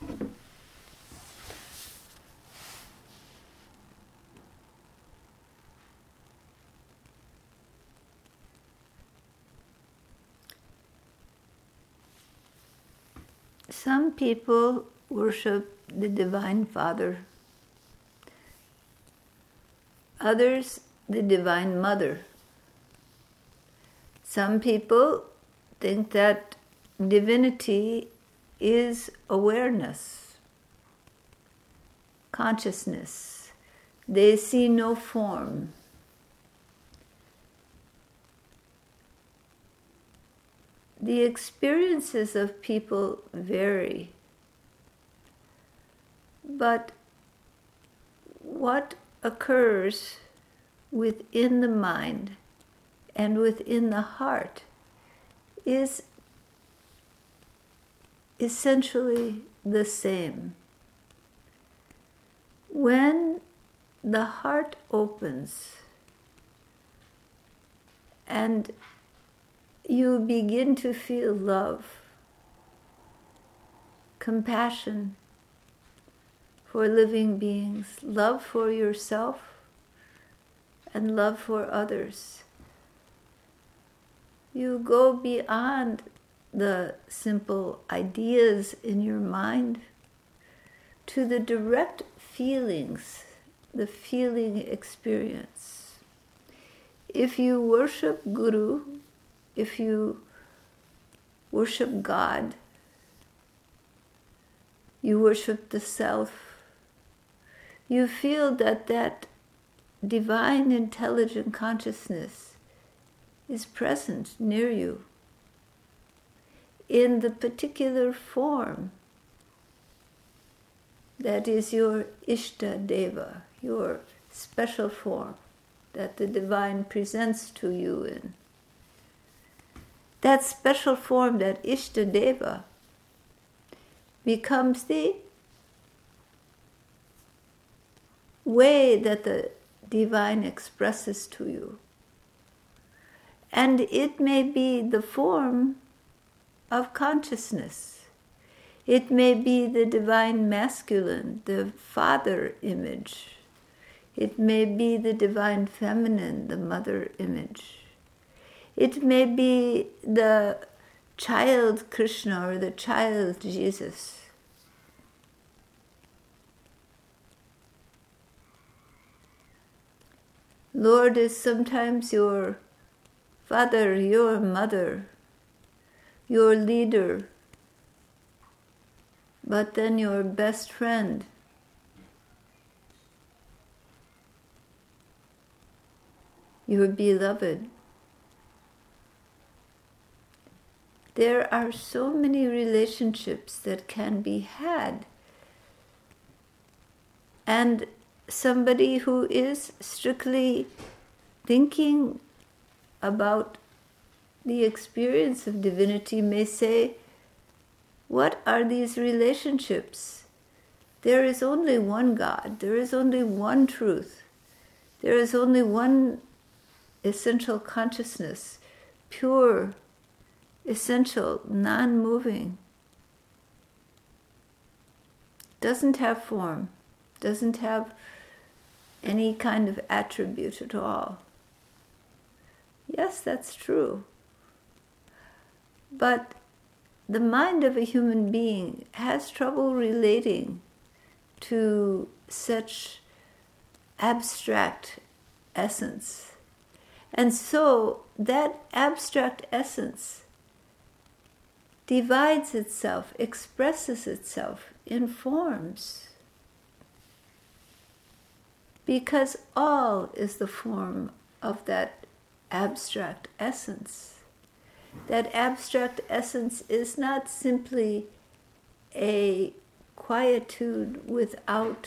Some people worship the Divine Father, others the Divine Mother. Some people think that divinity is awareness, consciousness. They see no form. The experiences of people vary, but what occurs within the mind and within the heart is essentially the same. When the heart opens and you begin to feel love, compassion for living beings, love for yourself, and love for others, you go beyond the simple ideas in your mind to the direct feelings, the feeling experience. If you worship Guru, if you worship God, you worship the self, you feel that that divine intelligent consciousness is present near you in the particular form that is your Ishta Deva, your special form that the divine presents to you in. That special form, that Ishta Deva, becomes the way that the divine expresses to you. And it may be the form of consciousness. It may be the divine masculine, the father image. It may be the divine feminine, the mother image. It may be the child Krishna or the child Jesus. Lord is sometimes your father, your mother, your leader, but then your best friend. Your beloved. There are so many relationships that can be had. And somebody who is strictly thinking about the experience of divinity may say, what are these relationships? There is only one God. There is only one truth. There is only one essential consciousness, pure, essential, non-moving. Doesn't have form, doesn't have any kind of attribute at all. Yes, that's true. But the mind of a human being has trouble relating to such abstract essence. And so that abstract essence divides itself, expresses itself in forms. Because all is the form of that abstract essence. That abstract essence is not simply a quietude without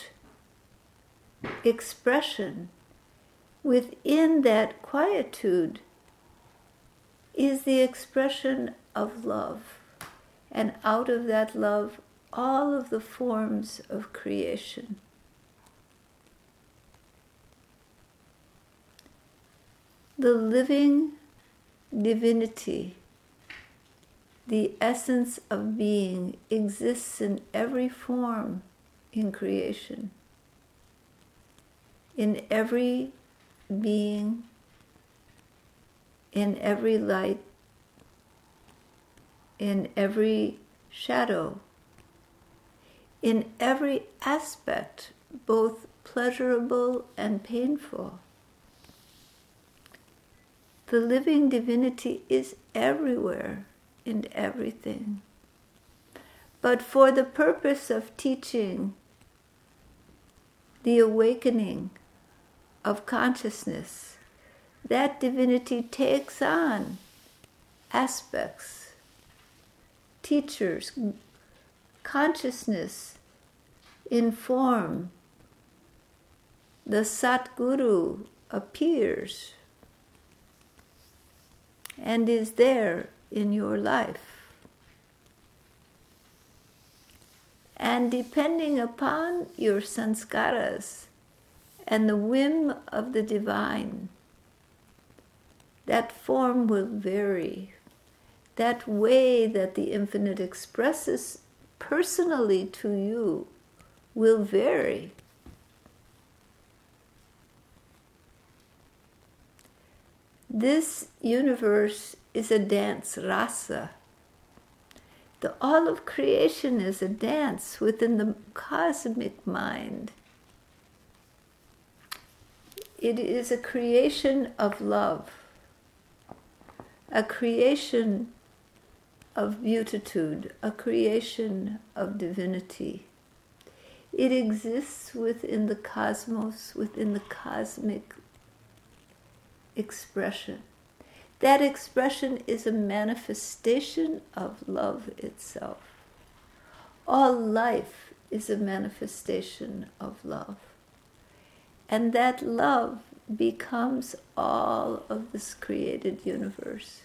expression. Within that quietude is the expression of love. And out of that love, all of the forms of creation. The living divinity The essence of being exists in every form in creation, in every being, in every light, in every shadow, in every aspect, both pleasurable and painful. The living divinity is everywhere in everything. But for the purpose of teaching the awakening of consciousness, that divinity takes on aspects, teachers, consciousness in form. The Satguru appears and is there in your life. And depending upon your sanskaras and the whim of the divine, that form will vary. That way that the infinite expresses personally to you will vary. This universe is a dance rasa. All of creation is a dance within the cosmic mind. It is a creation of love, a creation of beatitude, a creation of divinity. It exists within the cosmos, within the cosmic expression. That expression is a manifestation of love itself. All life is a manifestation of love. And that love becomes all of this created universe.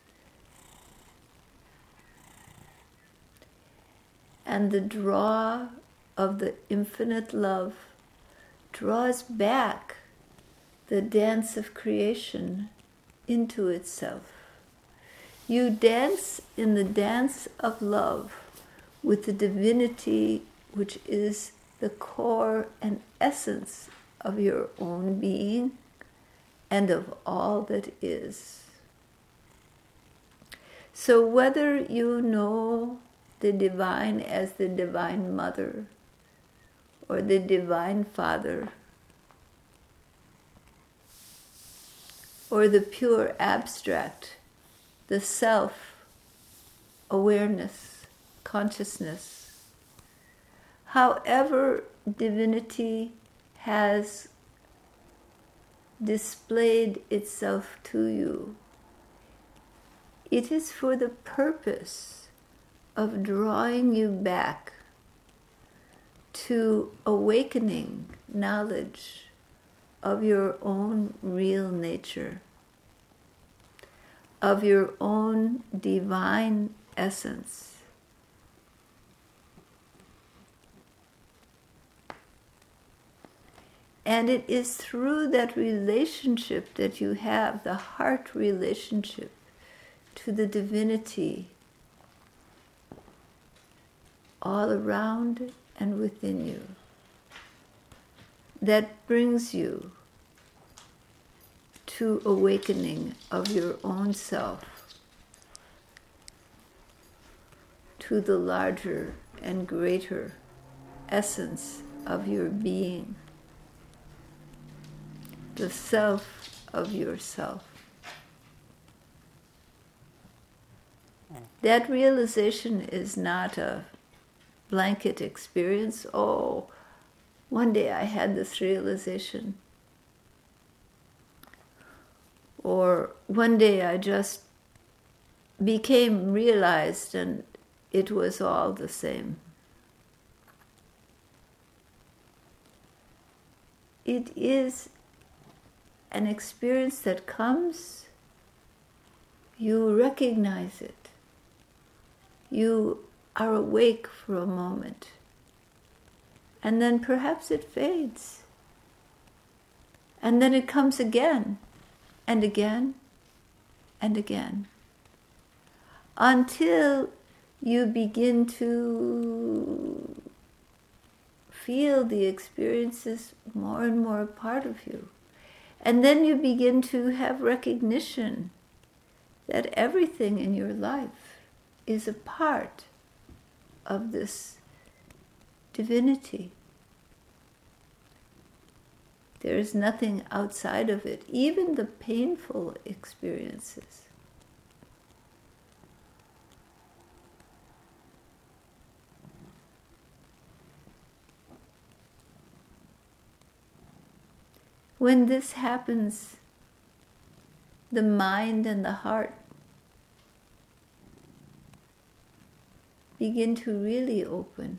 And the draw of the infinite love draws back the dance of creation into itself. You dance in the dance of love with the divinity which is the core and essence of your own being and of all that is. So whether you know the divine as the divine mother or the divine father, or the pure abstract, the self, awareness, consciousness. However divinity has displayed itself to you, it is for the purpose of drawing you back to awakening knowledge of your own real nature, of your own divine essence. And it is through that relationship that you have, the heart relationship to the divinity all around and within you, that brings you to awakening of your own self, to the larger and greater essence of your being, the self of yourself. That realization is not a blanket experience. Oh, one day I had this realization. Or one day I just became realized and it was all the same. It is an experience that comes, you recognize it. You are awake for a moment. And then perhaps it fades. And then it comes again, and again, and again. until you begin to feel the experiences more and more a part of you. And then you begin to have recognition that everything in your life is a part of this divinity. There is nothing outside of it, even the painful experiences. When this happens, the mind and the heart begin to really open,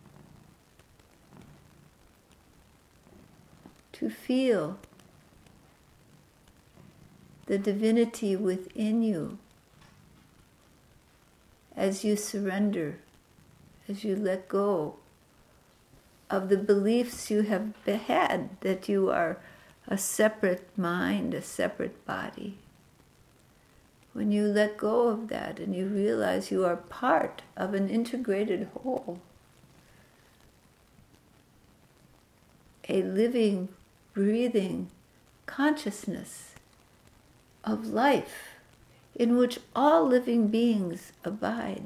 to feel the divinity within you as you surrender, as you let go of the beliefs you have had that you are a separate mind, a separate body. When you let go of that and you realize you are part of an integrated whole, a living, breathing consciousness of life in which all living beings abide.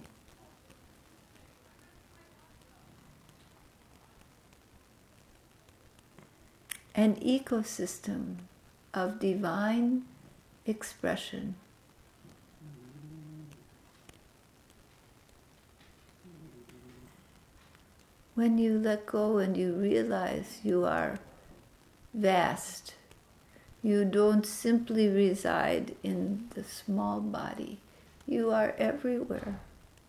An ecosystem of divine expression. When you let go and you realize you are vast, you don't simply reside in the small body, you are everywhere.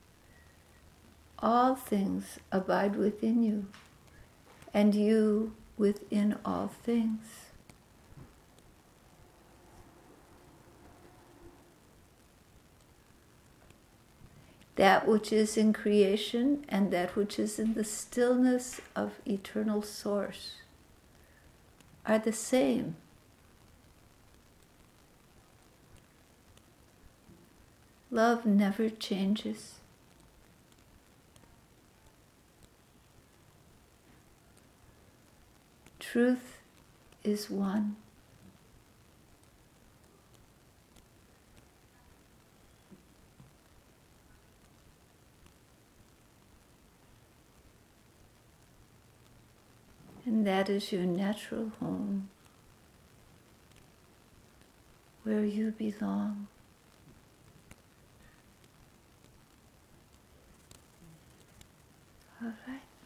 All things abide within you, and you within all things. That which is in creation and that which is in the stillness of eternal source are the same. Love never changes. Truth is one. And that is your natural home, where you belong. All right.